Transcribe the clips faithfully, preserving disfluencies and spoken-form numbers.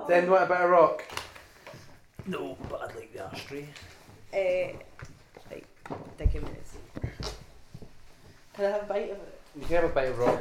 Then what about a rock? No, but I'd like the ashtray. Uh, like, dicky minutes. Can I have a bite of it? You can have a bite of rock.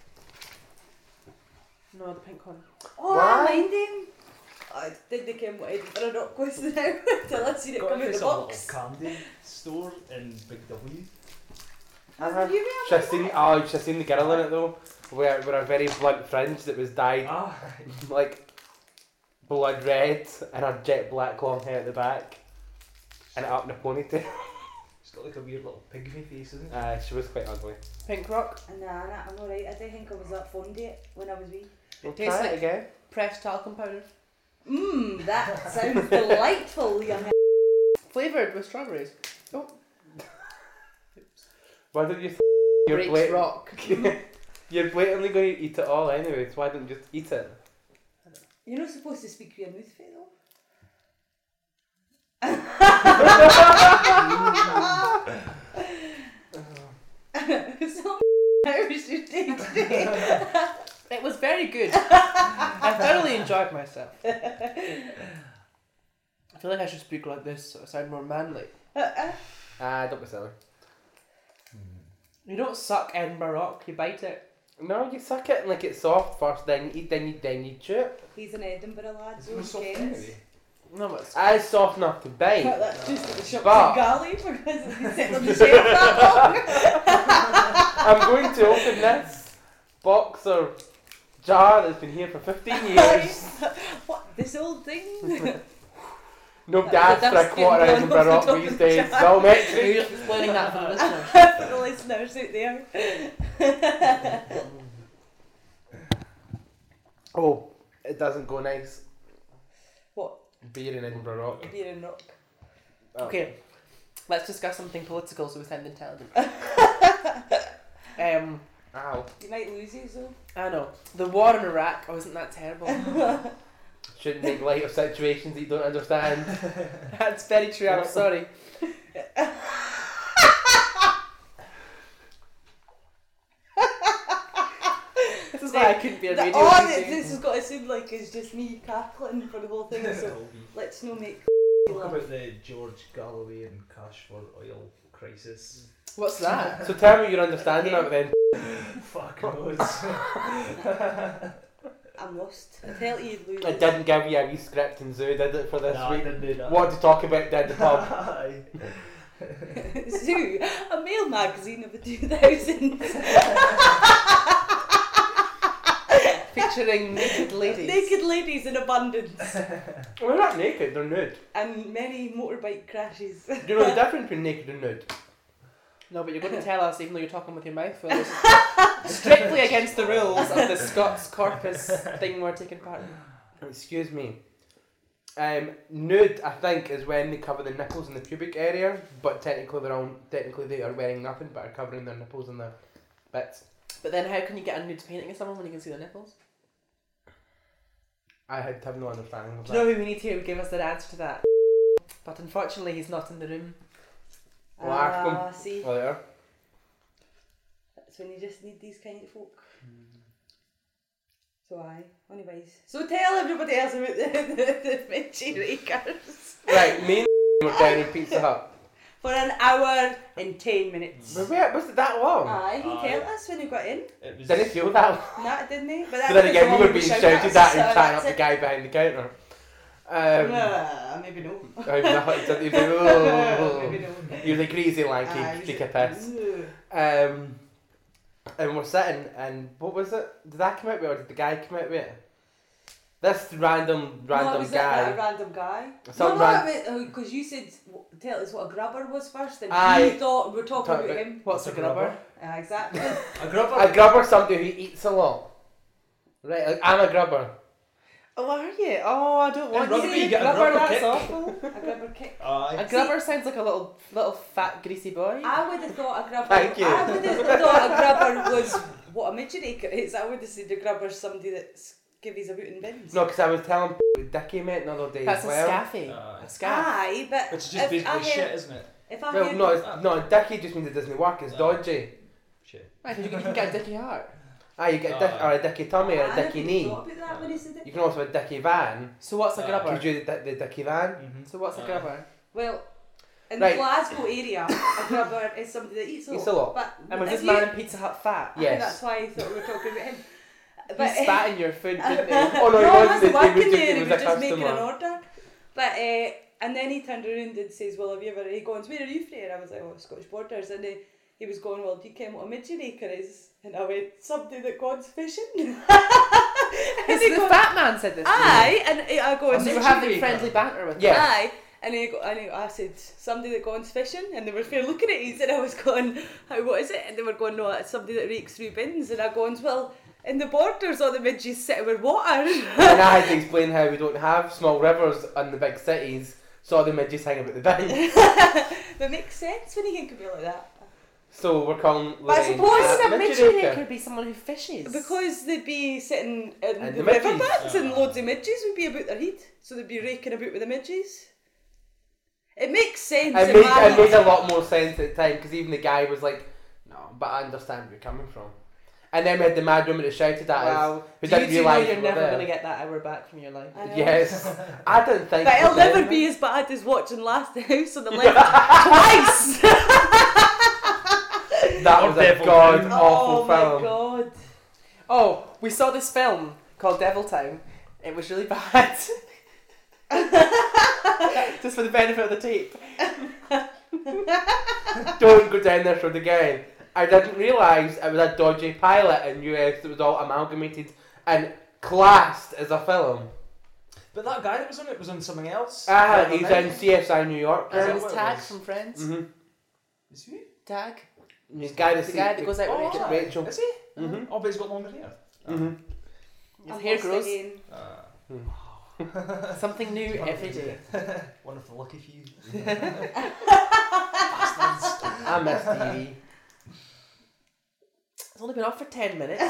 No, the pink one. Oh, Why? I mind him. I didn't care what Edinburgh Rock was now until I seen it Got come out this the little box. candy store in Big W. Uh-huh. Have you Should have seen, oh, you should have seen the girl in it though. Where, where a very blunt fringe that was dyed Ah, like blood red and a jet black long hair at the back and it up in a ponytail. it's got like a weird little pygmy face, isn't it? Uh, she was quite ugly. Pink Rock? Nah, nah, I'm alright. I don't think I was that fond of it when I was wee. We'll Tastes try like- it again. Pressed talcum powder. Mmm, that sounds delightful, young. Flavoured with strawberries. Oh. Why don't you th- you're, Breaks blat- rock. you're blatantly going to eat it all anyway, so why don't you just eat it? You're not supposed to speak with your mouth fit though. So how was your day today? It was very good. I thoroughly enjoyed myself. I feel like I should speak like this so I sound more manly. Ah, don't be silly. You don't suck Edinburgh Rock, you bite it. No, you suck it and like it's soft first, then you eat, then you, then you chew it. He's an Edinburgh lad, Is so it he soft kens. anyway? No, but it's Ah, it's soft enough to bite. But that's just at the shops But- in Galley because it's been sitting on the shelf that I'm going to open this box or jar that's been here for fifteen years. long. What, this old thing? No The gas for a dust quarter getting Edinburgh blown off Rock the top these of the days. jar. you're Velmetri. just explaining that for the listeners. For the listeners out there. Oh, it doesn't go nice. What? Beer in Edinburgh Rock. Beer and rock. Oh. Okay, let's discuss something political so we sound intelligent. um, Ow. You might lose you, so. I know. The war in Iraq, oh, isn't that terrible? Shouldn't make light of situations that you don't understand. That's very true, I'm sorry. This is why I couldn't be a The- radio all D J. that this has got to sound like is just me cackling for the whole thing, so let's no make Talk laugh. about the George Galloway and Cash for Oil crisis. What's that? So tell me your understanding of it then. Fuck knows. I'm lost. I tell you, you'd lose. I didn't give you a wee script and Zoo did it for this Nah, I week. didn't do that. What to talk about down the pub. Aye. Zoo, a male magazine of the two thousands. Featuring naked ladies. Naked ladies in abundance. Well, they're not naked, they're nude. And many motorbike crashes. Do you know the difference between naked and nude? No, but you're going to tell us even though you're talking with your mouth full. This is strictly against the rules of the Scots Corpus thing we're taking part in. Excuse me. Um, nude, I think, is when they cover the nipples in the pubic area, but technically they're all, technically they are wearing nothing but are covering their nipples and their bits. But then how can you get a nude painting of someone when you can see their nipples? I had have no understanding of Do that. you know who we need here who give us the answer to that? But unfortunately he's not in the room. Well, ask them. Ah, see. Well, there. That's when you just need these kind of folk. So aye, anyways. So tell everybody else about the, the, the Vinci Rakers. Right, me and were down in Pizza Hut. For an hour and ten minutes. But wait, was it that long? Aye, he Aye. told us when he got in. It was. Didn't it feel that long? Nah, didn't he? But, But that's then again, we because were all being shouted shouted us, at and so chatting up that's the it. guy behind the counter. Um, Nah, maybe no. I was like, he was like, oh. Maybe no. He was like crazy lanky, Aye, take a he was piss. like, Um, and we're sitting, and what was it? Did that come out with it, or did the guy come out with it? This random, no, random was guy. That a random guy? Some no, ran- because you said tell us what a grubber was first, and Aye. you thought we were talking Talk about about- him. What's a grubber? Uh, exactly. A grubber. A grubber, somebody who eats a lot. Right, like, I'm a grubber. Oh, are you? Oh, I don't want In rugby, to you get a grubber, grubber that's kick. awful. A grubber kick. Aye. A grubber sounds like a little little fat greasy boy. I would have thought a grubber. Thank you. I would have thought a grubber was what a midget acre is. I would have said a grubber's somebody that's givey's a boot in bins. No, because I was telling what Dickie met another day That's as a well. scaffy. Aye. A scaff. Aye, but Which is if just basically I heard, shit, isn't it? If I Well, heard, no, it's, no, Dickie just means it doesn't work, it's No. dodgy. Shit. Right, you can, you can get a dicky heart. Ah, you get a dick, Ah. or a dicky tummy or a I dicky didn't knee. thought about that when he said it. You can also have a dicky van. So what's a Uh, grubber? Could you do the, the dicky van? Mm-hmm. So what's a grubber? Well, in Right. the Glasgow area, a grubber is somebody that eats a lot. Eats a lot. But And was if this you- man in Pizza Hut fat? I think Yes. that's why I thought we were talking about him. He spat in your food, didn't he? Oh, no, he no, wasn't. wasn't He working was just- there. he He was was a just making an customer. order. But uh, and then he turned around and says, "Well, have you ever?" He goes, "Where are you from?" And I was like, "Oh, Scottish Borders." And he, he was going, "Well, do you ken what a midget raker is?" And I went, "Somebody that goes fishing." and This he the goes, fat man said this. to you? "Aye," and I go, And so you were Midget having raker. friendly banter with Yeah. him. Aye. And, he go, and he, I said, somebody that goes fishing, and they were fair looking at us, and I was going, how, what is it? And they were going, no, it's somebody that rakes through bins, and I goes, well, in the Borders, all the midges sit with water. And I had to explain how we don't have small rivers in the big cities, so all the midges hang about the bin. But it makes sense when you think of it like that. So we're calling But I Lorraine suppose Why a would a midget midget raker. raker be someone who fishes? Because they'd be sitting in And the, the midges. riverbanks, and Ah. loads of midges would be about their heat, so they'd be raking about with the midges. It makes sense. It in made, my it made a head. lot more sense at the time because even the guy was like, no, but I understand where you're coming from. And then we had the mad woman that shouted at us. wow. who Do you didn't two know realise you're we were never there. going to get that hour back from your life? I know. Yes. I didn't think But it'll it never was be as bad as watching Last House on the Left twice. That Or was a Devil god Town. awful Oh my film. god. Oh, we saw this film called Devil Town. It was really bad. Just for the benefit of the tape. Don't go down this road again. I didn't realise it was a dodgy pilot in U S that was all amalgamated and classed as a film. But that guy that was on it was on something else. Ah, Never he's mind. in C S I New York. Is Is that it what it Tag was? from Friends? Mm-hmm. Is he? Tag? The guy that The guy that goes out with Oh, Rachel. aye. Rachel. Is he? Mhm. Oh, but he's got longer hair. Mm-hmm. His I'm hair lost grows. again. Ah. Something new every day. One of the lucky few. I miss T V. It's only been off for ten minutes.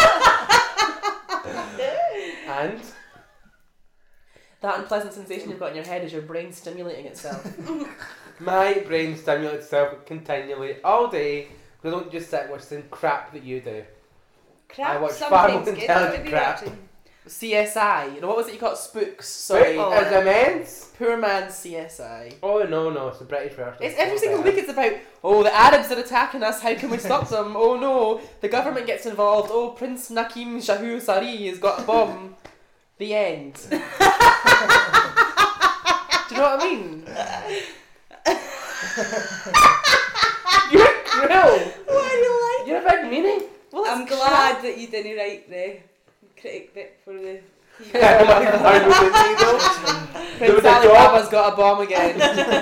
And That unpleasant sensation you've got in your head is your brain stimulating itself. my brain stimulates itself continually all day because I don't just sit watching crap that you do. Crap I watch far more sometimes gets intelligent to be crap. watching. C S I. You know, what was it you called? Spooks. Sorry. Right, it's immense. Poor man's C S I. Oh no, no, it's a British version. It's every single week it's about, oh, the Arabs are attacking us, how can we stop them? Oh no, the government gets involved. Oh, Prince Nakim Shahu Sari has got a bomb. The end. Do you know what I mean? You're cruel. Why do you like You're a big meanie. Well, I'm it's glad that you didn't write the critic bit for the Yeah, my God, with the needle. crap. There was Prince a dog. Alibaba's got a bomb again.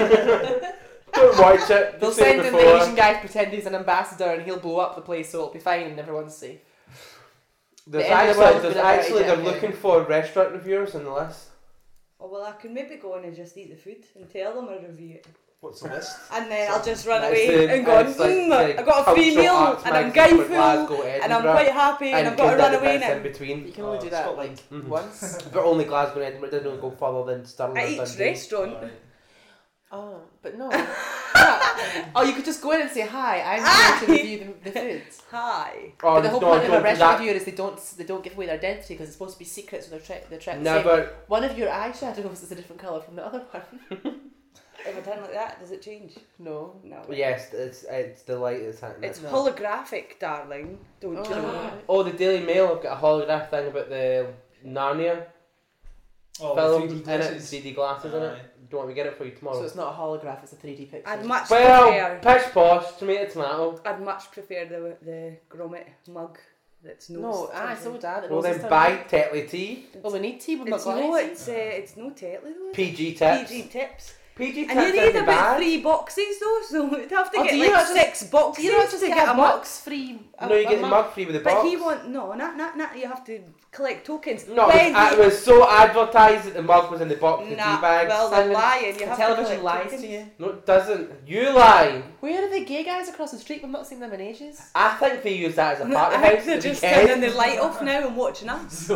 Don't watch it. They'll You've seen send it in the before. Asian guy to pretend he's an ambassador and he'll blow up the place so it'll be fine and everyone's safe. There's The end of the actually, world's there's been a very actually they're decade. looking for restaurant reviewers on the list. Oh well, I can maybe go on and just eat the food and tell them I review it. What's the list? And then I'll just run It's away the- and go, it's like mm, the I got a free cultural meal arts and I'm magazine for guyful Glasgow, and I'm Edinburgh, quite happy and, I've got to kind run of away bits now. in between. You can only Oh, do that Scotland. like Mhm. once. But only Glasgow and Edinburgh. It doesn't go further than Stirling. At or each Dundee. restaurant. Alright. Oh, but no. Yeah. Oh, you could just go in and say, hi, I'm here to review the, the food. Hi. Oh, But the whole no, point of a don't do restaurant that. reviewer is they don't they don't give away their identity because it's supposed to be secret, so they're trying they're trying to say Never. one of your eyeshadows is a different colour from the other one. If I turn like that, does it change? No. No. Yes, it's it's the light that's happening. It's No. holographic, darling. Don't you know? Oh, the Daily Mail have got a holograph thing about the Narnia Oh, film the in three D it, glasses. three D glasses in it. Aye. Do you want me to get it for you tomorrow? So it's not a holograph, it's a three D picture. I'd much well, prefer. pish posh, tomato tomato. I'd much prefer the the grommet mug that's no. No, aye, so would I. Well then buy Tetley tea. Well, we need tea, we've not It's got no, any tea. it's uh, it's no Tetley though. P G tips. P G tips. P G And tips you need isn't about bad. three boxes though, so we'd have to Oh, get do you like not just- six boxes You know, it's just to get, get a a mug. box free. No, you get the mug free with the But box. he want no, not not not. You have to collect tokens. No, when it was, he- it was so advertised that the mug was in the box with Nah, tea bags. well they're Simon, lying. You The have television to lies collect to tokens. you. No, it doesn't. You lie. Where are the gay guys across the street? We've not seen them in ages. I think they use that as a I party think house. they're at the just weekend. turning the light off now and watching us.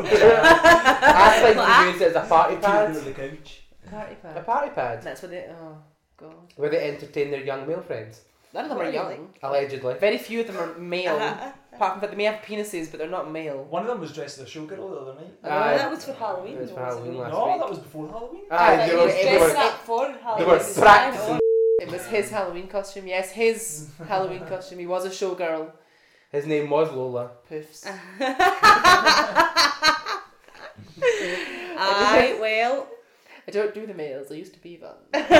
I think Like, they use it as a party People on pad. the couch. Party A pad. party pad. That's where they. Oh, God. Where they entertain their young male friends. None of them What are are they young. Allegedly. Very few of them are male. Uh-huh. Apart from that, they may have penises, but they're not male. One of them was dressed as a showgirl the other night. Oh, Aye. that was for Halloween. It was for though, wasn't Halloween it? last No, week. that was before Halloween. Aye, Like, they he were, was they dressing were, up for they Halloween. were He was trying practicing. on. It was his Halloween costume. Yes, his Halloween costume. He was a showgirl. His name was Lola. Poofs. Aye, well. I don't do the males. I used to be one.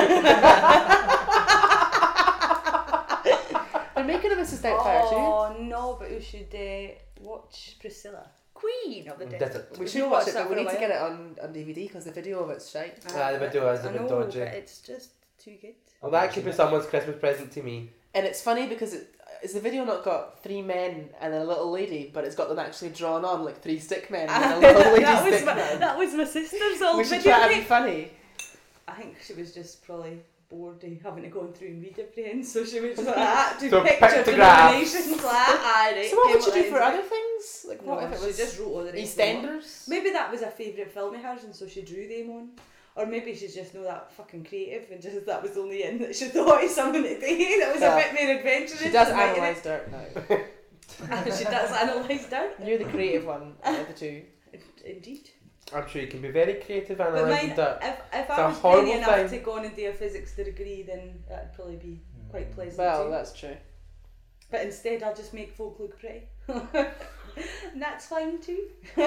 They're making a Missus Doubtfire too. Oh no, but we should uh, watch Priscilla, Queen of the Did Desert. it. We We've should not watch watched it, that but we for a need to while. get it on, on D V D because the video of it's shite. Ah, the video is a I bit know, dodgy. but it's just too good. Well, that could be someone's Christmas present to me. And it's funny because it, is the video not got three men and a little lady, but it's got them actually drawn on like three stick men and a little lady that, was stick my, man. that was my sister's old We should video try to be tape. funny. I think she was just probably bored of having to go through and read everything, so she was just like that, do So picture pictographs. denominations, like, aye, right, So what would came you do for like- other things? Like what No, if it she was just wrote all the rest of them. EastEnders? Maybe that was a favourite film of hers and so she drew them on. Or maybe she's just not that fucking creative and just that was the only in that she thought of something to do that was Well, a bit more adventurous. She does than writing analyse dirt now. it. She does analyse dirt. You're the creative one out of the two. Indeed. I'm sure you can be very creative But analysing mine, that. if, if It's I a was horrible brainy enough thing. to go on and do a physics degree, then that'd probably be quite pleasant Well, too. that's true. But instead, I'll just make folk look pretty. And that's fine too.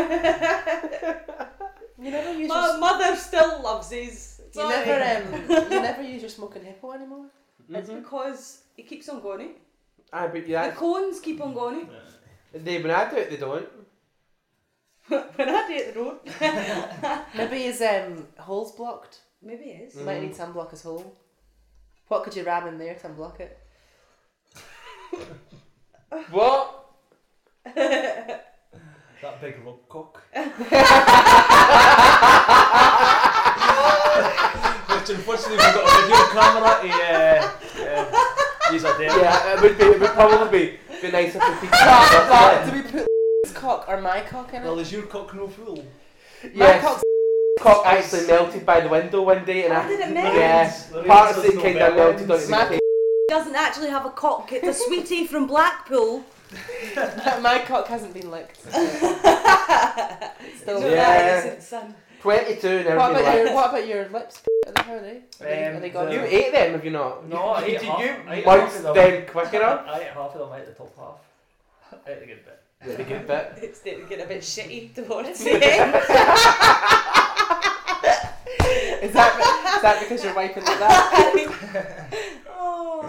You never use My your, mother still loves his. It's you alright. never um you never use your smoking hippo anymore. It's because it keeps on going. Eh? Aye, but The yeah, cones keep on going. they, when I do it, they don't. When I do it, the road. Maybe his um hole's blocked. Maybe it is. You might Mm. need to unblock his hole. What could you ram in there to unblock it? What? That big rock cock. Which unfortunately we've got a video camera to uh, uh, use it there. Yeah, it would be. It would probably be, be nicer for people. But do we put his cock or my cock in it? Well, is your cock no fool? My Yes, cock's cock actually melted by the window one day, and How I, did it melt? yeah, Lorenz- parts of Lorenz it has kind no of melted bells. onto My the cake. Doesn't actually have a cock. It's a sweetie from Blackpool. my cock hasn't been licked. Do Still. you know Yeah. that innocent son? twenty-two and What everything about your like what about your lips? Are they, how are they? Are they, Um, are they gone? the- You ate them, have you not? No, I ate Did half- you I ate munch half of them quick enough? I ate half of them, I ate the top half. I ate a good bit. Really good bit. It's starting to get a bit shitty towards the end. Is that is that because you're wiping like that? Oh.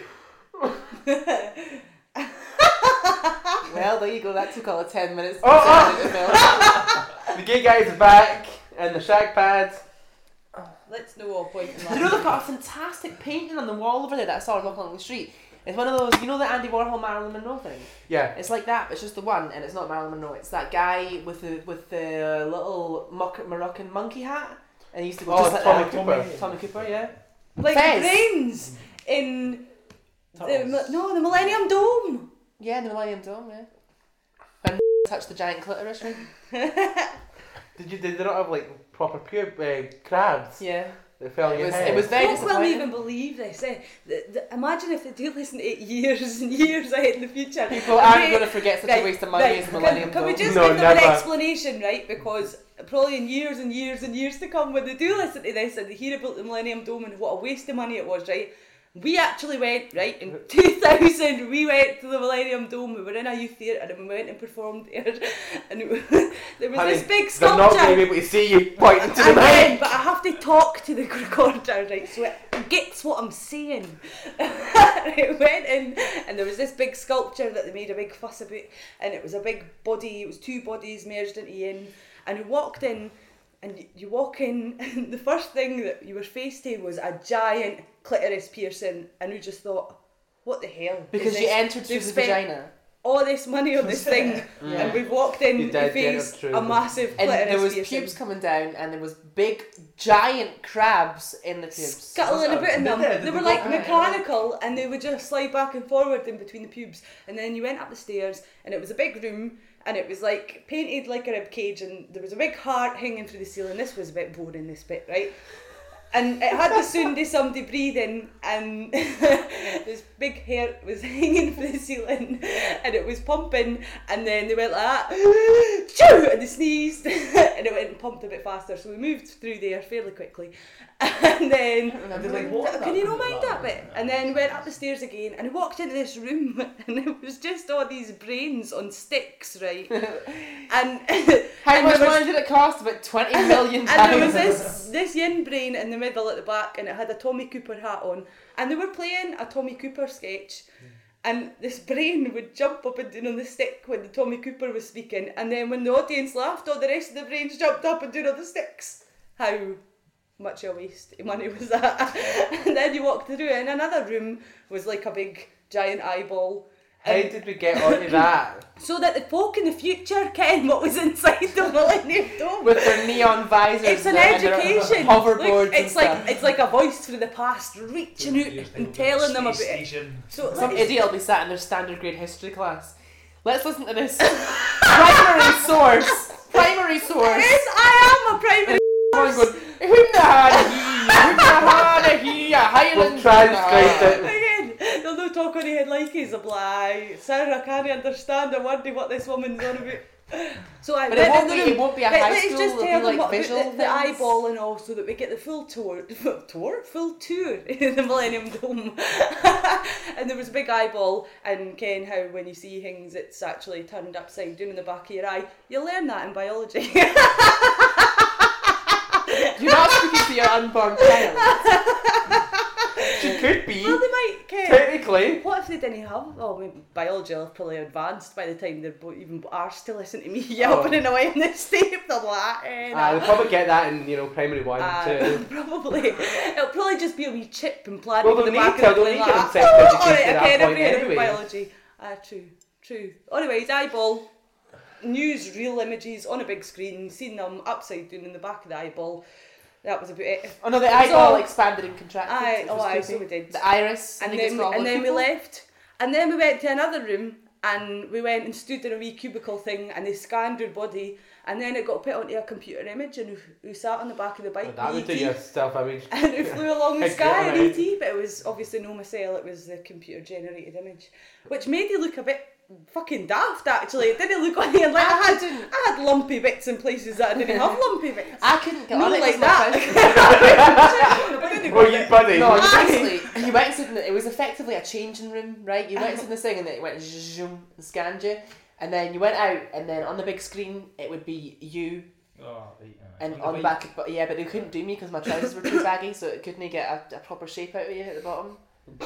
Well, there you go. That took all of ten minutes. To Oh, oh. to film. The gay guys are back, and the shag pads. Let's know what point in You know they've got a fantastic painting on the wall over there that I saw walking along the street. It's one of those, you know, the Andy Warhol Marilyn Monroe thing. Yeah. It's like that, but it's just the one, and it's not Marilyn Monroe. It's that guy with the with the little Moc- Moroccan monkey hat, and he used to go Oh, just like Tommy that. Cooper. Tommy Cooper, yeah. Like Fez. the brains in the, Turtles. no the Millennium Dome. Yeah, the Millennium Dome, yeah. When touched the giant clitoris ring. Did you? Did they not have like proper pure uh, crabs Yeah. that fell on It your was- head? it was very Folk will disappointing. even believe this. Eh? The, the, imagine if they do listen to it years and years ahead in the future. People And aren't they- going to forget such Right, a waste of money right. as the Can, Millennium can we Dome. just No, give them an never. explanation, right? Because probably in years and years and years to come, when they do listen to this and they hear about the Millennium Dome and what a waste of money it was, right? We actually went, right, in two thousand, we went to the Millennium Dome. We were in a youth theatre and we went and performed there. And it was, there was Honey, this big they're not going to sculpture. be able to see you pointing to the Again, mic. but I have to talk to the recorder, right, so it gets what I'm saying. It went in, and there was this big sculpture that they made a big fuss about, and it was a big body, it was two bodies merged into one, and we walked in, and you, you walk in, and the first thing that you were faced to was a giant clitoris piercing, and we just thought, what the hell? is Because you this? entered through They've the spent vagina. all this money on this thing, and we've walked in You to did get face it through a the- massive And clitoris there was piercing. pubes coming down, and there was big, giant crabs in the pubes. Scuttling Was about that- in did them. they? They, Did were they like go- mechanical, and they would just slide back and forward in between the pubes. And then you went up the stairs, and it was a big room, and it was like painted like a rib cage, and there was a big heart hanging through the ceiling. This was a bit boring, this bit, right? And it had the sound of somebody breathing, and this big hair was hanging from the ceiling, and it was pumping, and then they went like that, Choo! And they sneezed, and it went and pumped a bit faster, so we moved through there fairly quickly. And then, And they're like, what? can you not mind that bit? And then went up the stairs again, and I walked into this room, and it was just all these brains on sticks, right? And How and much there was- money did it cost? About twenty million pounds. and there was this this yin brain in the middle at the back, and it had a Tommy Cooper hat on, and they were playing a Tommy Cooper sketch, and this brain would jump up and down on the stick when the Tommy Cooper was speaking, and then when the audience laughed, all the rest of the brains jumped up and down on the sticks. How much a waste of money was that? And then you walked through, and another room was like a big giant eyeball. How And did we get onto that? so that the folk in the future ken what was inside the Millennium Dome. With their neon visors. It's an and their education. Hoverboards Look, and it's like stuff. it's like a voice from the past reaching out and telling them about it. Station. So Some let's- idiot will be sat in their standard grade history class. Let's listen to this. Primary source. Primary source. Yes, I am a primary. Come on, going. Hoonahanahee, hoonahanahee, We'll Highland. transcribe it. Again, they'll not talk on head like he's a blie. Sarah, I can't understand a word of what this woman's on about. So I But went it won't in the be. room. It won't be a Right, high let's school. just It'll tell be them like what visual the, the things. eyeball and all, so that we get the full tour, tour, full tour in the Millennium Dome. And there was a big eyeball, and Ken, how when you see things, it's actually turned upside down in the back of your eye. You learn that in biology. You're not speaking to your unborn child. She could be. Well, they might, Ken. Technically. What if they didn't have? Oh, maybe biology will have probably advanced by the time they're bo- even arsed to listen to me yelping Oh. away in this tape. They'll be like, eh, Ah, nah. they'll probably get that in, you know, primary one, Uh, two. probably. It'll probably just be a wee chip implanted Well, in the they'll back need to- of the they'll brain. need to Like, get oh, sex education alright, at that okay, point never heard of anyway. biology. Ah, true, true. Anyways, eyeball. News, real images on a big screen, seen them upside down in the back of the eyeball. That was about it. Oh no, the It was eyeball all- expanded and contracted. Aye, which oh was aye, creepy. so we did. The iris. I And think then, it's called. and Look, then we people- left. And then we went to another room, and we went and stood in a wee cubicle thing, and they scanned her body, and then it got put onto a computer image, and who, who sat on the back of the bike, Well, that would do E T, your self image. and it flew along the Heck, sky in yeah, E T, but it was obviously no Marcel, it was the computer generated image, which made it look a bit fucking daft actually. It didn't look like, like I had I had lumpy bits in places that I didn't have lumpy bits. I couldn't get Not on it. like was my that. first- I didn't Were go you there. buddy? No, you Aye. basically, you went and stood in the, it was effectively a changing room, right? You went and stood in this thing and it went zoom and scanned you. And then you went out and then on the big screen it would be you Oh, right, aye. and On on the the bike. back, but yeah, but they couldn't do me because my trousers were too baggy, so it couldn't get a, a proper shape out of you at the bottom.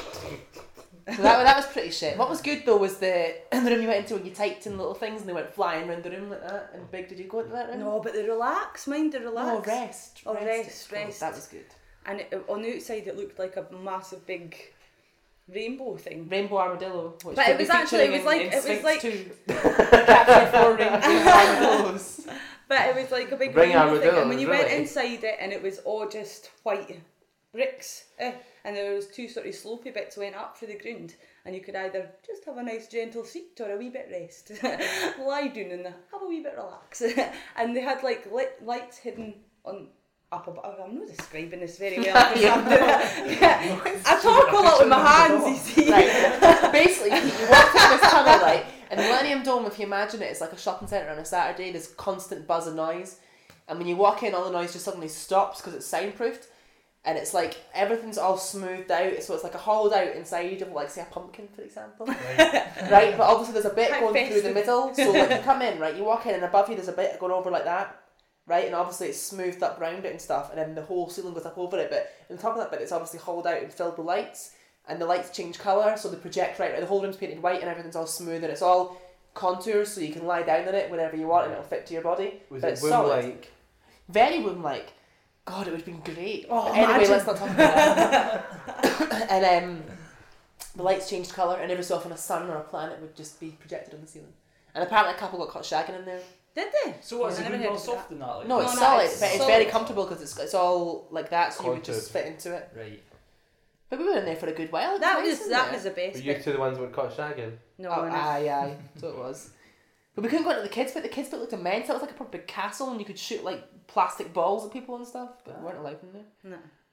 So that, that was pretty shit. What was good though was the, the room you went into when you typed in little things and they went flying around the room like that. And big, did you go into that room? No, but they relax, mind the relax. Oh, rest. Oh, rest, rest, it's called. rest. That was good. And it, on the outside it looked like a massive big rainbow thing. Rainbow Armadillo. Which But could it be was actually- it featuring was like- in, in it was Sphinx like- two. Capture four rainbow armadillos. But it was like a big Bring rainbow thing, armadillos, and when you went really? inside it, and it was all just white bricks, eh, and there was two sort of slopey bits went up through the ground, and you could either just have a nice gentle seat or a wee bit rest, lie down and have a wee bit relax, and they had like lit lights hidden on. Up above. I'm not describing this very well. I'm just having to- yeah. I talk a lot with my hands, you see. Right. Basically, you walk through this tunnel, right, and the Millennium Dome, if you imagine it, it's like a shopping centre on a Saturday, there's constant buzz and noise, and when you walk in, all the noise just suddenly stops because it's soundproofed, and it's like, everything's all smoothed out, so it's like a hollowed out inside of, like, say, a pumpkin, for example. Right, but obviously there's a bit Quite going through the festive. middle, so like you come in, right, you walk in, and above you there's a bit going over like that, right, and obviously it's smoothed up round it and stuff, and then the whole ceiling goes up over it, but on top of that bit it's obviously hollowed out and filled with lights, and the lights change colour, so they project right, right, the whole room's painted white and everything's all smooth, and it's all contours, so you can lie down in it whenever you want and it'll fit to your body. Was But it it's womb solid. like? Very womb-like. God, it would have been great. Oh, But anyway, imagine. let's not talk about that. And um, the lights changed colour, and every so often a sun or a planet would just be projected on the ceiling. And apparently a couple got caught shagging in there. Did they? So what's I the never green heard ball of soft in that? Like? No, it's No, no, solid, it's but it's solid. very comfortable because it's, it's all like that, so you would Contoured. just fit into it. Right. But we were in there for a good while. It That nice, was wasn't that it? was the Were best you bit. two the ones that were caught shagging? No, Oh, no. aye, aye. So it was. But we couldn't go into the kids' bit. The kids' bit looked immense. That was like a proper big castle, and you could shoot like plastic balls at people and stuff. But we weren't allowed in there. No.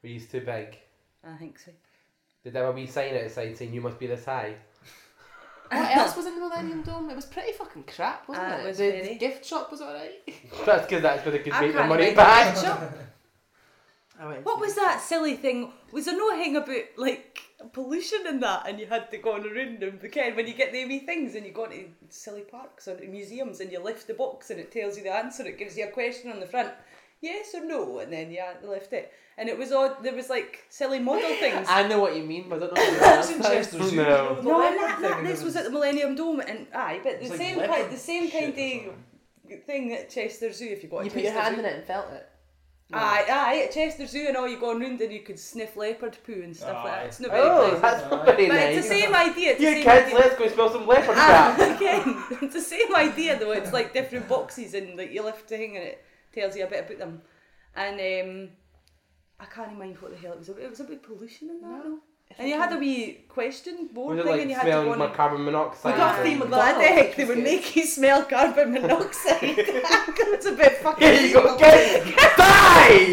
Were you too big? I think so. Did they have a wee sign outside saying you must be this high? What else was in the Millennium Dome? It was pretty fucking crap, wasn't Uh, it? it was the, very. the gift shop was alright. That's because that's where they could I make their can't money mind back. the shop. I went What to- was that silly thing? Was there no thing about like pollution and that, and you had to go on around them? Because when you get the wee things and you go to silly parks or museums and you lift the box and it tells you the answer, it gives you a question on the front, yes or no, and then you lift it. And it was all there was like silly model things. I know what you mean, but I don't know what That's it in was. Chester Zoo. No. The no, leopard that, thing, that, and this there was at the Millennium Dome, and aye, but the It's like same leopard kind, the same shit kind or of thing at Chester Zoo. If you got You a put your Chester hand Zoo. in it and felt it. Aye, aye, at Chester Zoo and all, you go around and you could sniff leopard poo and stuff like Aye. that. It's not very Oh, pleasant. that's not very But nice. it's the same idea. It's You the same kids, idea. let's go smell some leopard Ah, crap. again, it's the same idea though. It's like different boxes and like you lift the thing and it tells you a bit about them. And um, I can't mind what the hell it was about. It was about pollution and that. No. And you had a wee question board Was it thing like and you had to go smelling on my and... carbon monoxide? We got a Aye. theme Well, McDonald's, I think which they was would good. make you smell carbon monoxide. That's a bit fucking Here you go, evil. kids! Die!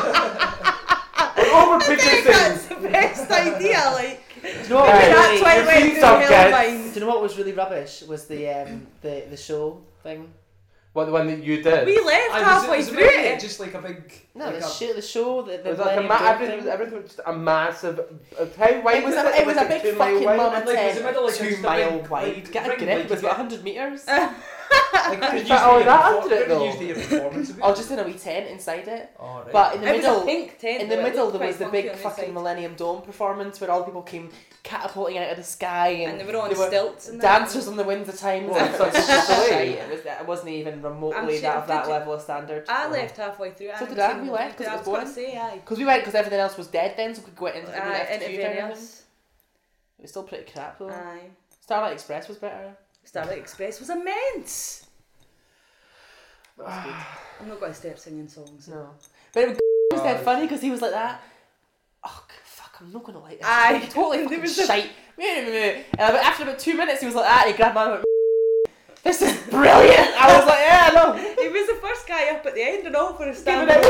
We're I think overproducing! that's the best idea, like... Do you know what Right. was That's really, why I you're went seeing through some hell kids. mine. do you know what was really rubbish? Was the um the, the show thing. What, the one that you did? We left Aye, was it- halfway was it through really it. just like a big. No, like the, a, show, the show, the, It the was like a Millennium ma- Dome everything, thing. everything was just a massive. Uh, how wide It was was a, it? it was a Like big two mile fucking wide? mama And, like, was it tent, middle, like, two just a mile big, wide. like, Get a ring, grip, like, it was you about get- one hundred metres. like, where did you Fit use all the that perfor- onto it, where did you though. use the performance of it? Or just in a wee tent inside it. Oh, right. But in the It was middle, a pink tent. in the though, it middle looked there was quite the funky big on the fucking inside. Millennium Dome performance where all people came catapulting out of the sky and, And they were on there were stilts and that. dancers on the winds of time. Well, It was it's such a shite. delay. It was it wasn't even I'm remotely sure- that of that did you- level of standard. I left halfway through. So I did hadn't I. seen We the left 'cause whole it thing. I was was going to say aye. Because we went because everything else was dead then, so we could go into we Aye, left and the queue everything and everything. else. It was still pretty crap though. Aye. Starlight Express was better. Starlight Express was immense. That was good. I'm not going to start singing songs. No. But it was dead Oh. funny because he was like that. Oh, g- fuck, I'm not going to like this. Aye. It's totally There fucking was a- shite. And about- after about two minutes, he was like that, and he grabbed my arm and went, this is brilliant. I was like, yeah, no. He was the first guy up at the end and all for a Give stand. it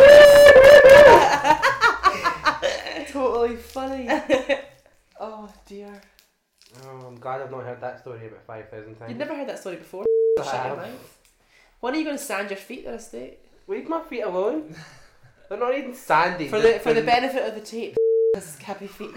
a Totally funny. Oh, dear. Oh, I'm glad I've not heard that story about five thousand times. You've never heard that story before? I Shut your have. mouth. When are you going to sand your feet, there, estate? Leave my feet alone. They're not even sandy. For they're- the for the they're- benefit of the tape, scabby feet.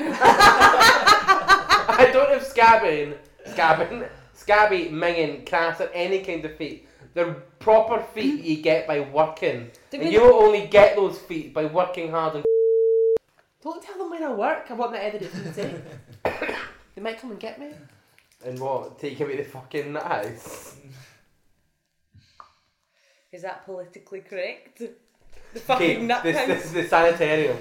I don't have scabbing, scabbing, scabby, minging, crass, or any kind of feet. They're proper feet you get by working. Did And we- you will only get those feet by working hard and Don't tell them when I work. I want that edited from the tape. They might come and get me. and what? Take away the fucking nut house. Is that politically correct? The Okay, fucking nut this, house. this is the sanitarium.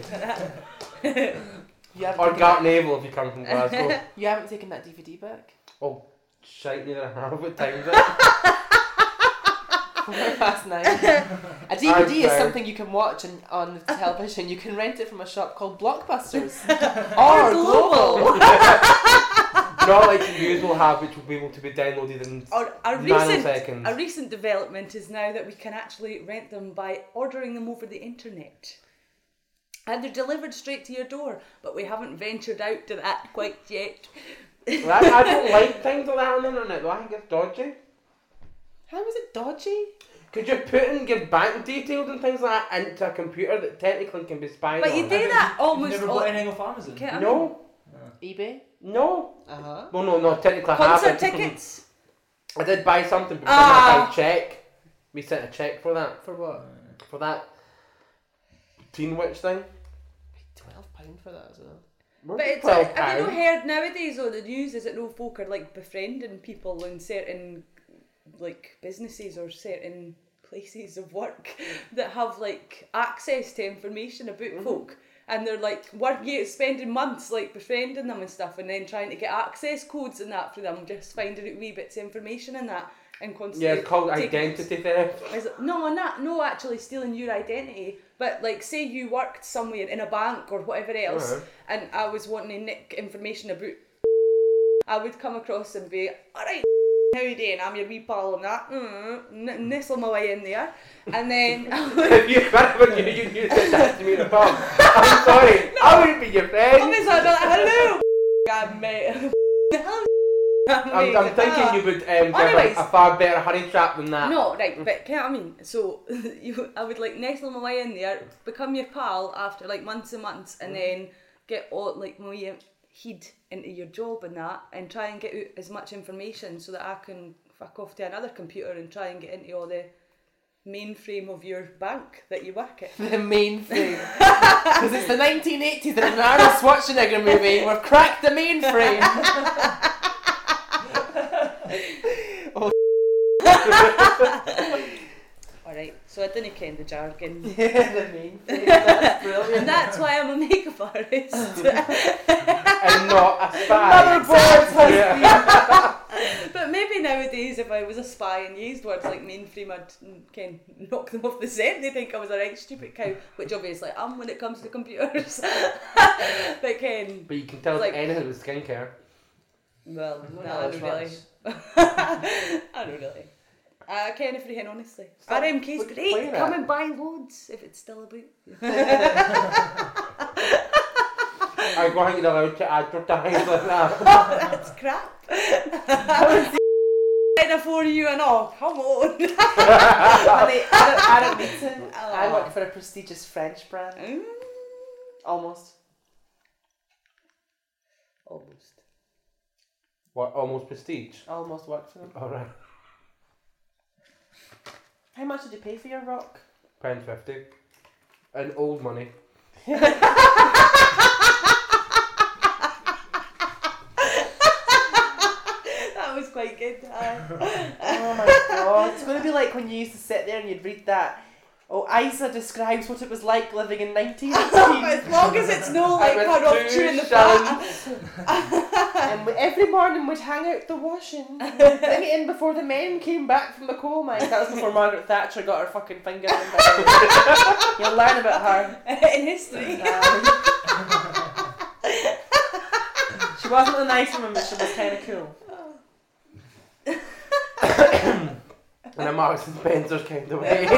You haven't, Or taken, Gartnavel if you come from Glasgow. you haven't taken that D V D back? Oh, shite, neither have. What time is it? Quarter past nine. A D V D I'm is sorry. something you can watch in, on television. You can rent it from a shop called Blockbusters. Or or Global. Global. Not like the usual have, which will be able to be downloaded in Or a recent, nanoseconds. a recent development is now that we can actually rent them by ordering them over the internet. And they're delivered straight to your door, but we haven't ventured out to that quite yet. Well, I, I don't like things like that on the internet though. I think it's dodgy. How is it dodgy? Could you put in your bank details and things like that into a computer that technically can be spied But on? you do that You've almost never all... bought anything off Amazon? Okay, I mean, No, eBay? no. Uh huh. Well, no, no, technically I concert haven't. tickets. I did buy something, but Ah. I didn't buy a check. We sent a check for that, For what? for that Teen Witch thing. Twelve pound for that as well. But it's twelve like, have you not pounds. heard nowadays on the news is that no folk are like befriending people in certain like businesses or certain places of work that have like access to information about Mhm. folk, and they're like work yeah, spending months like befriending them and stuff, and then trying to get access codes and that for them, just finding out wee bits of information and that, and constantly Yeah, it's called taking- identity theft. Is it, no, not no actually stealing your identity, but like say you worked somewhere in a bank or whatever else, Uh-huh. and I was wanting to nick information about, I would come across and be, alright, how you doing? I'm your wee pal and that, mm, n- nestle my way in there, and then I would, If you when you, you, you said that to me in the pub, I I'm sorry. I wouldn't be your friend. Obviously, I'd be like, hello, I'm mate. I'm, I'm thinking you would um, give Anyways. a, a far better honey trap than that. No, right, but can you know what I mean? So, you, I would like nestle my way in there, become your pal after like months and months, and then get all like my heed into your job and that, and try and get out as much information so that I can fuck off to another computer and try and get into all the mainframe of your bank that you work at. The mainframe. Because it's the nineteen eighties and an Arnold Schwarzenegger movie. We've cracked the mainframe. Oh. Alright, so I didn't ken the jargon. Yeah, the mainframe. That's brilliant. And that's why I'm a makeup artist. And not a spy. Motherboards has Yeah. But maybe nowadays, if I was a spy and used words like mainframe, I'd ken, knock them off the scent. They think I was a right stupid cow, which obviously I'm when it comes to computers. But ken, But you can tell us Like- anything with skincare. well, No, no, no, I it's don't really. nice. I don't really. Uh, Ken if you're honestly. Stop R M K's fucking great. playing Come it. and buy loads if it's still about. I wasn't allowed to advertise like that. That's crap. Better for you and all. Come on. Honey, I don't, I don't need to. Oh. I work for a prestigious French brand. Mm, Almost. Almost. What, almost prestige? Almost work for them. Alright. How much did you pay for your rock? Pound fifty. And old money. That was quite good. Uh, Oh my god. It's going to be like when you used to sit there and you'd read that. Oh, Isa describes what it was like living in nineteen eighteen. as long as it's no like With her off two chewing the shillings. fat. And we, every morning we'd hang out the washing, bring it in before the men came back from the coal mine. That was before Margaret Thatcher got her fucking finger in the You'll learn about her. In history. Um, she wasn't a nice woman, but she was kind of cool. And a Marks and Spencer's kind of way.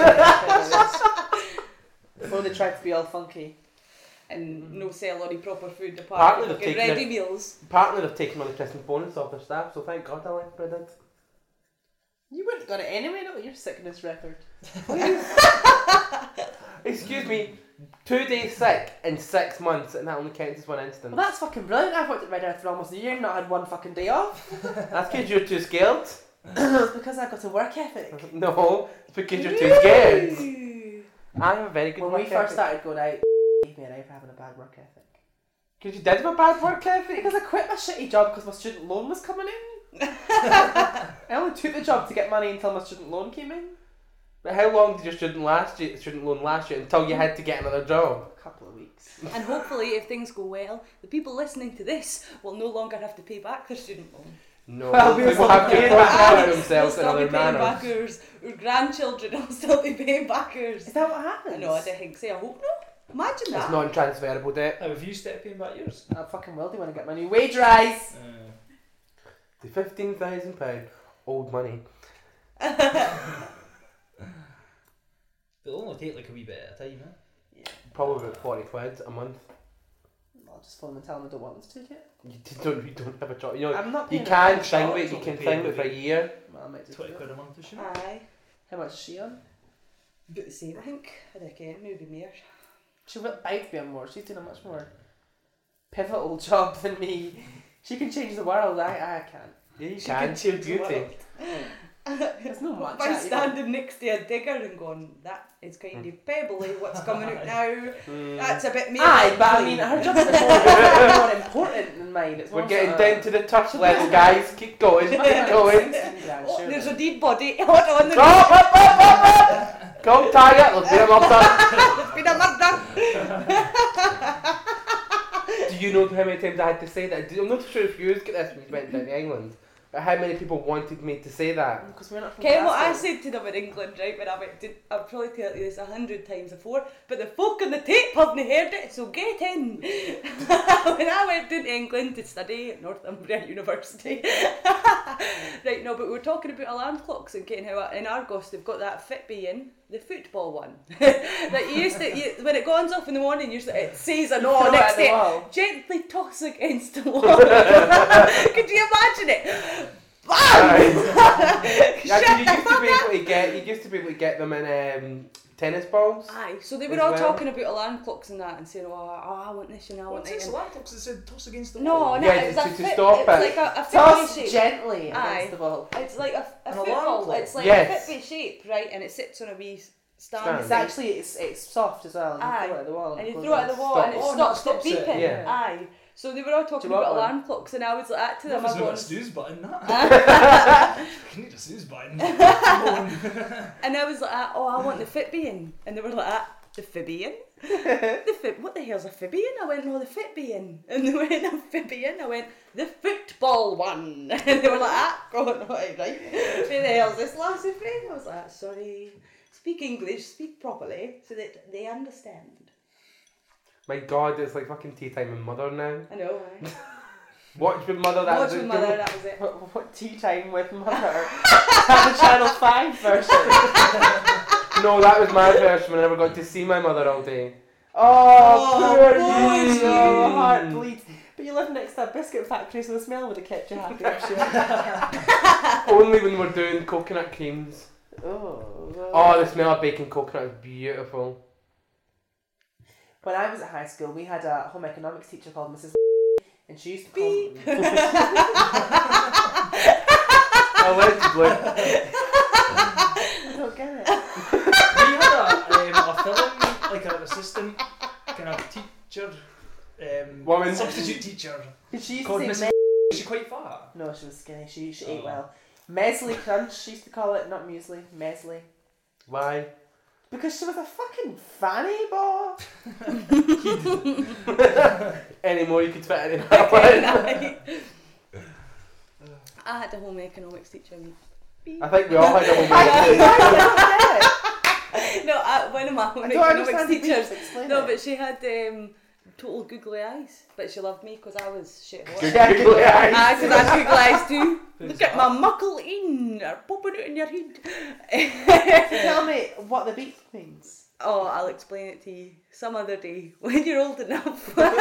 Before they tried to be all funky. And no sell any proper food apart Partly from they've fucking taken ready it- meals. Partly they've taken all the Christmas bonus off their staff, so thank God I left Brendan. You wouldn't got it anyway, not with your sickness record. Excuse me, two days sick in six months and that only counts as one instance. Well, that's fucking brilliant. I've worked at Red Earth for almost a year and not had one fucking day off. That's because you're too scared. It's because I've got a work ethic. No, it's because you're too scared. Ooh. I have a very good When work we first ethic. started going out, gave me an eye for having a bad work ethic. Because you did have a bad work ethic. Because I quit my shitty job because my student loan was coming in. I only took the job to get money until my student loan came in. But how long did your student last you, student loan last you until you had to get another job? A couple of weeks. And hopefully, if things go well, the people listening to this will no longer have to pay back their student loan. No, Well, we'll people still have be to paying profit back. out We'll themselves in still be other paying manners. back ours. Our grandchildren will still be paying back ours. Is that what happens? I know, I don't think so. I hope not. Imagine that. It's non-transferable debt. Now, have you stepped paying back yours? I fucking will do when I get my new wage rise. Uh, The fifteen thousand pounds old money. it'll only take like a wee bit at a time, eh? Yeah. Probably about forty quid a month. I'll just phone them and tell them I don't want them to take it. You d- don't, you don't have a job. You know, I'm not you paying can it. sing with it's you not can paid sing with for a every- year. Well, I might just twenty do quid it. a month, is she? Aye. How much is she on? About the same, I think. I reckon, maybe more. She'll about to be on more. She's doing a much more pivotal job than me. She can change the world. I, I can't. Yeah, you She can. can Sheer change the beauty. world. There's no much. By at you. standing next to a digger and going, that is kind of pebbly, what's coming out now? Mm. That's a bit more. Aye, but I mean, her job's a bit more, more important than mine. It's We're more getting sort of- down to the touch level, guys. Keep going. Keep going. Oh, there's a dead body. Hold on, there's Stop! Up, up, up, up. Come, Tiger. Let's get him up there. been a murder. Do you know how many times I had to say that? I'm not sure if you get this when you went down to England, but how many people wanted me to say that? Because we're not from Ken, what I Glasgow. said to them in England, right, when I went to, I've probably told you this a hundred times before, but the folk on the tape haven't heard it, so get in. When I went to England to study at Northumbria University. Right, no, but we were talking about alarm clocks and getting how in Argos they've got that Fitbit in, the football one. That you used to, you, when it goes off in the morning, usually it says a no next to it, gently toss against the wall. Could you imagine it? Bam! Yeah, 'cause you used to be able to get, you used to be able to get them in um, tennis balls. Aye, so they were as all well. talking about alarm clocks and that and saying, oh, oh I want this and I want What's that. this And- laptop that said toss against the No, wall? no, Yeah, it was to- a to fit, stop it's it. like a, a Toss Fitbit shape. gently Aye. against the ball. It's like a, a An alarm football. clock? It's like Yes. a Fitbit shape, right? And it sits on a wee stand. Stand. It's actually it's it's soft as well. And you Aye. throw it at the wall. And you goes throw it off. at the wall Stop. and it Oh, stops, no, it stops it it. beeping. Yeah. Aye. So they were all talking you want about one? alarm clocks and I was like to them, There's I no was snooze button, that. I need a snooze button. and I was like, oh, I want the Fitbit. And they were like, ah, the Fitbit? The Fit, what the hell's a Fitbit? I went, no, the Fitbit. And they went, a Fitbit? I went, the football one. And they were like, ah, going right, right. Who the hell's this lassie from? I was like, sorry, speak English, speak properly, so that they understand. My God, it's like fucking tea time with Mother now. I know, right? Watch with Mother. That Watch was with it. Mother, that was it. What, what tea time with mother? Have the Channel Five version. No, that was my version when I never got to see my mother all day. Oh, Oh, poor poor you. you. Your heart bleeds. But you live next to a biscuit factory, so the smell would have kept you happy, I'm sure. Only when we're doing coconut creams. Oh. Oh, the smell of baking coconut is beautiful. When I was at high school, we had a home economics teacher called Missus and she used to call Beep. Allegedly. I don't get it. We had a, um, a film, like an assistant kind of teacher, um, Woman. substitute teacher. She used Called to say Missus me- Was she quite fat? No, she was skinny. She, she ate Oh. well. Mesley crunch, she used to call it, not muesli, mesley. Why? Because she was a fucking fanny boy. Any more you could fit in Okay, that one. night. I had a home economics teacher. I think we all had a I home don't get it. No, I, one of my home I don't economics understand the teachers. beats, explain No, it. but she had um, total googly eyes, but she loved me because I was shit hot. Good- Googly eyes. Ah, because I had googly eyes too. Who's Look at that? my muckle in, they're popping out in your head. Tell me what the beat means. Oh, I'll explain it to you some other day when you're old enough. To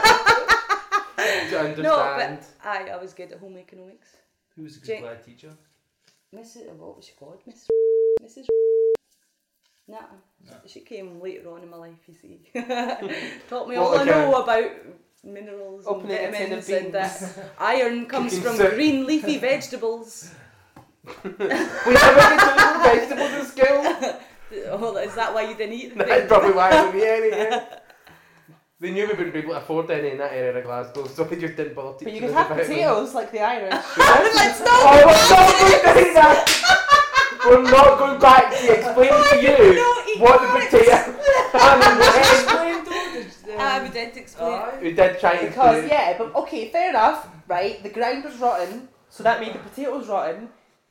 No, understand. but I, I was good at home economics. Who was the Jane- good lad teacher? Missus What was she called? Miss Missus Nah, No. she came later on in my life, you see. Taught me What, all I like know a- about minerals and Opening a tin of vitamins and that iron comes Cooking from soup. green leafy vegetables. We never get to eat vegetables in school. Oh, is that why you didn't eat them? That's probably why I didn't eat any. Yeah. They knew we wouldn't be able to afford any in that area of Glasgow, so they just didn't bother But teaching you could us have about them. potatoes like the Irish. Let's not! Oh, we're not going to do that! We're not going back to explain to you not eat what the carrots? potato and the Explain though. Ah, we did explain. Aye. We did try to Because, explain. yeah, but okay, fair enough, right? The ground was rotten, so that made the potatoes rotten.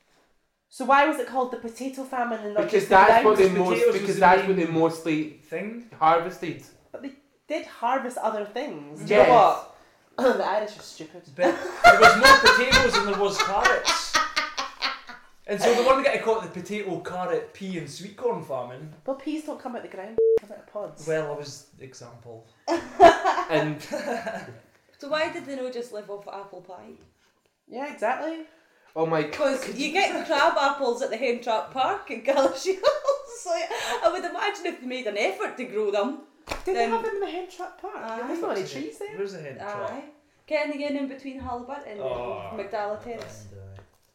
So why was it called the potato famine and not Because just the that's ground? what they Potatoes most was because the that's main- what they mostly Thing. harvested. But they did harvest other things. Do Yes. you know what? The Irish are stupid. But there was more potatoes than there was carrots. And so the one that got caught the potato, carrot, pea and sweet corn famine. Well, peas don't come out the ground, they come out of pods. Well, I was example. And So why did they not just live off apple pie? Yeah, exactly. oh my god. Because you get crab apples at the Hen Trap Park in Galashiels. So yeah, I would imagine if they made an effort to grow them. Did Then- they have them in the Hen Trap Park? Aye. There's not any trees there. Where's the head trap? Aye. Kenny in between Halibut and Oh. Magdala Terrace. And, uh,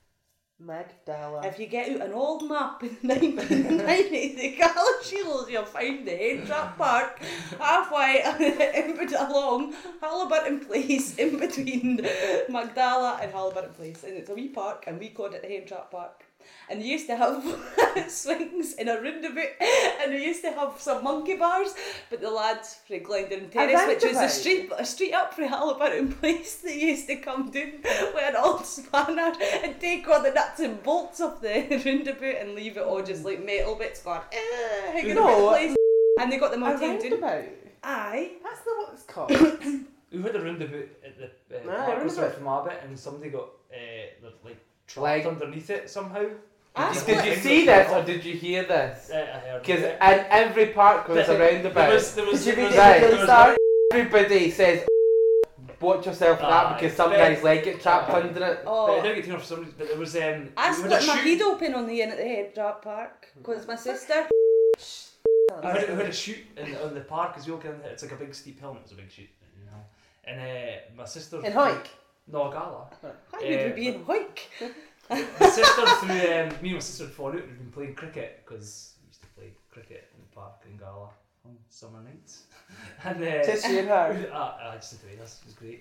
Magdala. If you get out an old map in the nineteen nineties, the Galashiels, you'll find the Hen Trap Park halfway in bet- along Halliburton Place, in between Magdala and Halliburton Place. And it's a wee park, and we called it the Hen Trap Park. And they used to have swings in a roundabout, and they used to have some monkey bars. But the lads from Glendon Terrace, which was the roundabout? street a street up from Halliburton Place, they used to come down with an old spanner and take all the nuts and bolts off the roundabout and leave it all just like metal bits going, eh, hanging No. about the place. And they got them A all tamed down. roundabout. Aye. That's not what it's called. We had a roundabout at the uh, Aye, park roundabout. from Abbott, and somebody got uh, like trapped Like- underneath it somehow. Ah, Did, so did what- you see this or did you hear this? Uh, I heard. Because it. in every park was But around There about. was, there was, Did you there read was, it Right. in there the was Star? Everybody says, watch yourself for that Aye. because some guy's leg get trapped Aye. under it. But I Oh, didn't get to know for some reason, but there was um. I we split had a my shoot- head open on the end at the head drop park because my sister. I had, we had a shoot in, on the park as well. Kind of, it's like a big steep hill. And it was a big shoot, you know. And uh, my sister. In Hike? No, Gala. Why would Uh, we be in hike? My sister through um, me and my sister had fallen out. We'd been playing cricket because we used to play cricket in the park in Gala on summer nights. And uh, Just you and her. uh, I just did it. This was great.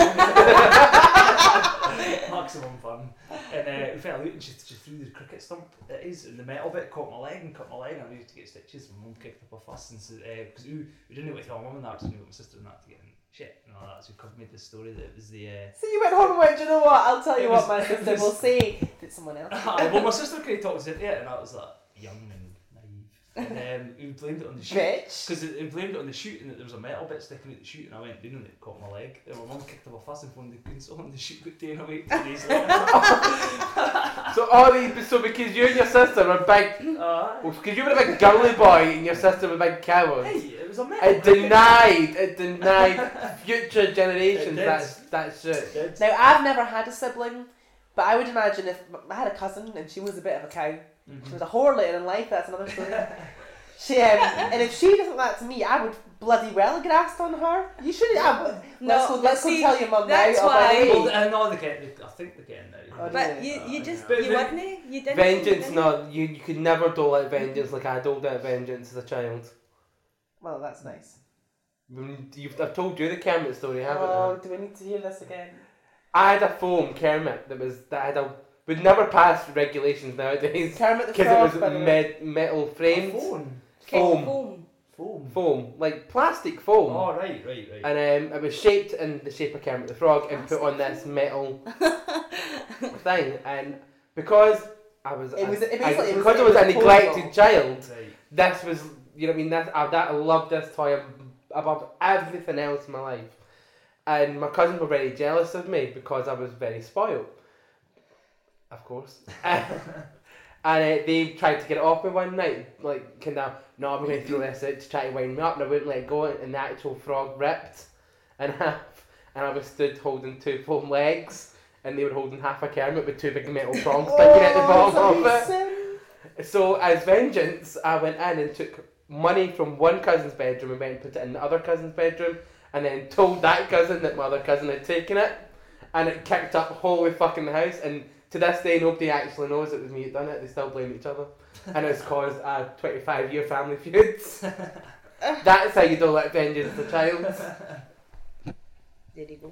Maximum fun. And uh, we fell out and she, she threw the cricket stump. It is and the metal bit caught my leg and cut my leg. And I needed to get stitches. My mum kicked up a fuss and said because we, we didn't know what to tell my mum and that because we got my sister and that to get in shit and all that. So we covered made this story that it was the. Uh, So you went home and went, do you know what? I'll tell you It what was- my it sister was- will say. Did someone else? Aye, well, my sister could talk to it, yeah, and I was like young and naive. And um, we blamed it on the shoot. Bitch. Because we blamed it on the shoot and that there was a metal bit sticking out the shoot and I went down and it caught my leg. And my mum kicked up a fuss and phoned the council and the shoot got taken away two days later. So all these, so because you and your sister were big, uh, well, because you were a big girly boy and your sister was a big cowards. hey, it was a metal. It denied, it denied future generations It did. that that shit. Did. Now, I've never had a sibling, but I would imagine if I had a cousin and she was a bit of a cow, Mhm. she was a whore later in life, that's another story. She, um, and if she doesn't that to me, I would bloody well have grasped on her. You shouldn't have. No, let's go, but let's see, go tell your mum now. that's oh, by why- the way. Well, I know they get, I think they're getting now. Oh, But Yeah. you, you just But you the- wouldn't. You didn't. Vengeance, you no, you, you could never dole out vengeance like I doled out vengeance as a child. Well, that's nice. When You've, I've told you the Kermit story, haven't Oh, I? do we need to hear this again? I had a foam Kermit that was that had a would never pass regulations nowadays Kermit the because Frog, it by was the way. med, metal framed Phone. foam, Foam. Phone. foam like plastic foam. Oh, right, right, right. And um, it was shaped in the shape of Kermit the Frog and put on this metal thing. And because I was, It was- a- it I- basically- it was- because I it was was a neglected portable. child, right. this was, you know what I mean, this, I, that, I loved this toy above everything else in my life. And my cousins were very jealous of me because I was very spoiled. Of course. And uh, they tried to get it off me one night, like, kind of, no, I'm going to throw this out to try to wind me up, and I wouldn't let go, and the actual frog ripped in half, and I was stood holding two foam legs, and they were holding half a Kermit with two big metal prongs sticking out the bottom of it. it. So, as vengeance, I went in and took money from one cousin's bedroom and went and put it in the other cousin's bedroom, and then told that cousin that my other cousin had taken it, and it kicked up wholly fucking the house, and to this day nobody actually knows it was me that done it, they still blame each other, and it's caused a twenty-five year family feud. That's how you don't let vengeance to child. There you go.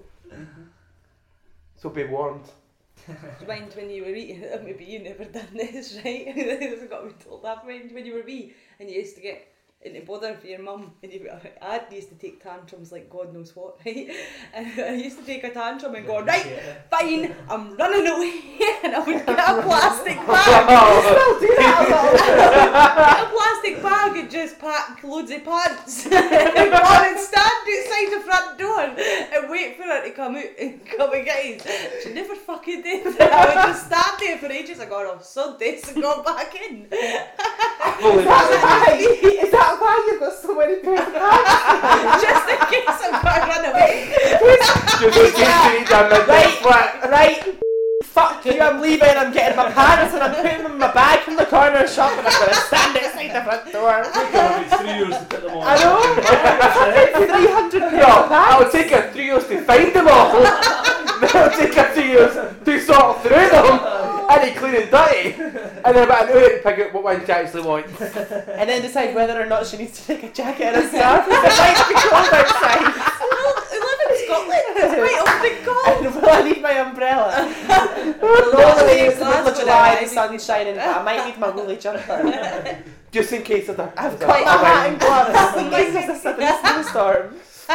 So be warned. Mind when you were eating, maybe you never done this, right? This has got to be told. I mind when you were wee and you used to get into bother for your mum, and you, I used to take tantrums like God knows what, right? And I used to take a tantrum and go, right, fine, I'm running away, and I would get a plastic bag. Still do that Get a plastic bag and just pack loads of pants and go and stand outside the front door and wait for her to come out and come and get us. She never fucking did. I would just stand there for ages. I got off Sundays and go back in. Fully vaccinated. Is that why you've got so many pairs of pants? Just in case I'm going to run away. Just in case you need a midnight flat. Right, fuck you, I'm leaving, I'm getting my pants and I'm putting them in my bag from the corner shop and I'm going to stand outside the front door. It's about three years to put them on. I know! three hundred pairs No, of pants! I'll take her three years to find them all. It'll take her three years to sort through them. And clean and dirty. And then about an hour to pick out what one she actually wants. And then decide whether or not she needs to take a jacket and a scarf because it might be cold outside. I live in Scotland. It's quite often cold. And will I need my umbrella? Normally it's the middle of Glasgow, July, I the sun's shining, but I might need my woolly jumper. Just in case of the. I've of got the- my of hat the- and gloves in case there's a sudden snowstorm.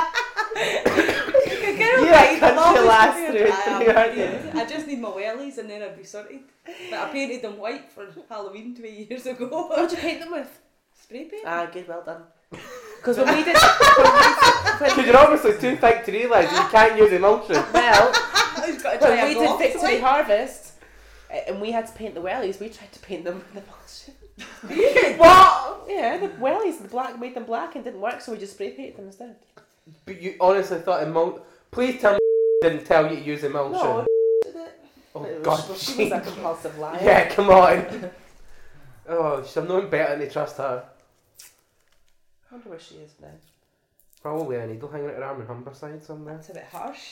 You're a country lass through and through, aren't you? I just need my wellies and then I'd be sorted. But I painted them white for Halloween two years ago. What did you paint them with? Spray paint? Ah, good, well done. Because when we did when we You're obviously too thick to realise that you can't use emulsion. Well, He's got to try when we a did gloss, Victory like. Harvest, uh, and we had to paint the wellies, we tried to paint them with emulsion. What? Yeah, the wellies, the black made them black and didn't work, so we just spray painted them instead. But you honestly thought emulsion... Please tell me didn't tell you to use emulsion. No, did it? Oh, It was- God. well, she was a compulsive liar. Yeah, come on. Oh, she's known better than to trust her. I wonder where she is now. Probably a needle hanging out her arm in Humberside somewhere. That's a bit harsh.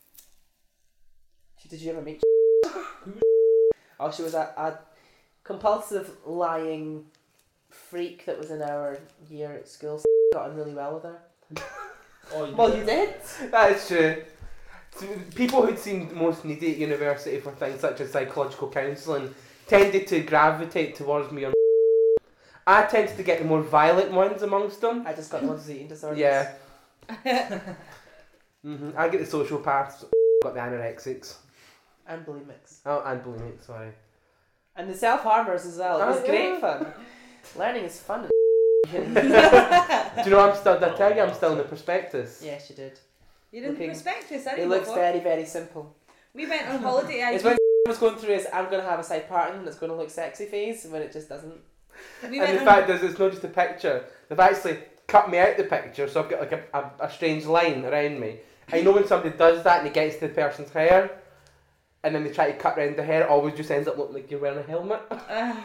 Did you ever meet? Oh, she was a, a compulsive lying freak that was in our year at school. Got on really well with her. Oh, you Well, did. you did. That is true. So, people who'd seemed most needy at university for things such as psychological counselling tended to gravitate towards me. On I tended to get the more violent ones amongst them. I just got the ones with eating disorders. Yeah. hmm I get the sociopaths, got the anorexics. And bulimics. Oh, and bulimic, sorry. And the self-harmers as well. It was Oh, great yeah. fun. Learning is fun. Do you know I'm still, did I tell you I'm still in the prospectus? Yes, you did. You're in the Looking- prospectus, aren't It you? looks Before? very, very simple. We went on holiday. I It's when I was going through his I'm going to have a side partner and it's going to look sexy phase, when it just doesn't. we And went the on, fact is, it's not just a picture. They've actually cut me out the picture, so I've got like a, a, a strange line around me. I know when somebody does that and it gets to the person's hair, and then they try to cut around the hair, it always just ends up looking like you're wearing a helmet. uh,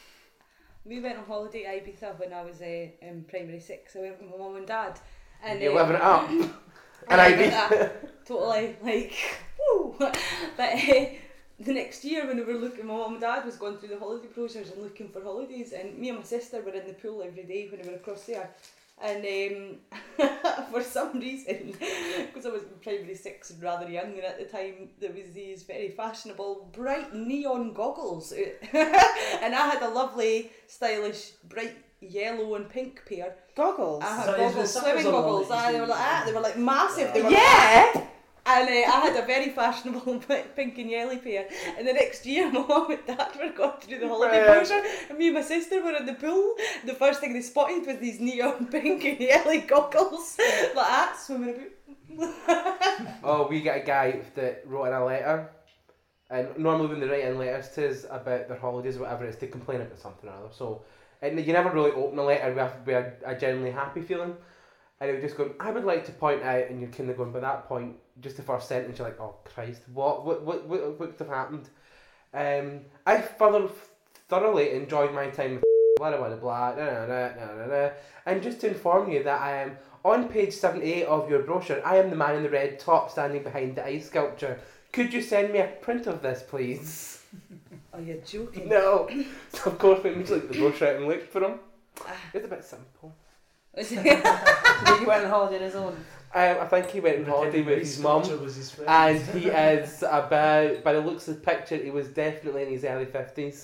we went on holiday to Ibiza when I was uh, in primary six. I went with my mum and dad. And You're uh, living it up. and And I I did that totally like woo. But uh, the next year when we were looking, my mum and dad was going through the holiday brochures and looking for holidays, and me and my sister were in the pool every day when we were across there. And um, for some reason, because I was in primary six and rather young, and at the time there was these very fashionable bright neon goggles, and I had a lovely, stylish, bright yellow and pink pair. Goggles. I had So is goggles, the suckers swimming on the goggles. ladies Aye, they were like that. They were like massive. They were Yeah! and uh, I had a very fashionable pink and yellow pair. And the next year, my mum and dad were going through the holiday Right. brochure, and me and my sister were in the pool. The first thing they spotted was these neon pink and yellow goggles, like that, swimming about. Oh, we get a guy that wrote in a letter, and normally when they write in letters to us about their holidays or whatever, it's to complain about something or other. So, and you never really open a letter with, with a, a genuinely happy feeling. And it would just go, I would like to point out, and you're kind of going, by that point, just the first sentence, you're like, oh Christ, what, what, what, what, what could have happened? Um, I further, thoroughly enjoyed my time with blah, blah, blah, blah, blah, blah, blah, blah. And just to inform you that I am, on page seventy-eight of your brochure, I am the man in the red top standing behind the ice sculpture. Could you send me a print of this, please? Oh, you're joking. No. So of course we immediately took the brochure out and looked for him. It's a bit simple. Did he went on holiday on his own? Um, I think he went on holiday with his mum. Was his friend. And he is about, by the looks of the picture, he was definitely in his early fifties.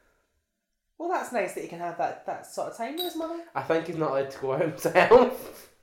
Well, that's nice that he can have that, that sort of time with his mother. I think he's not allowed to go out himself.